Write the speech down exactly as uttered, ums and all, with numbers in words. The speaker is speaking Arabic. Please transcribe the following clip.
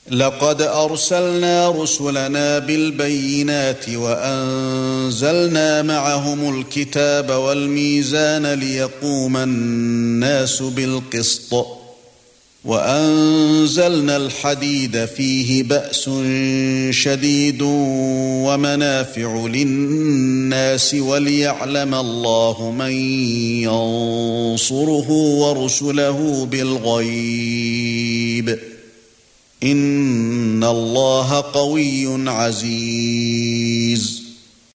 لقد أرسلنا رسلنا بالبينات وأنزلنا معهم الكتاب والميزان ليقوم الناس بالقسط وأنزلنا الحديد فيه بأس شديد ومنافع للناس وليعلم الله من ينصره ورسله بالغيب إن الله قوي عزيز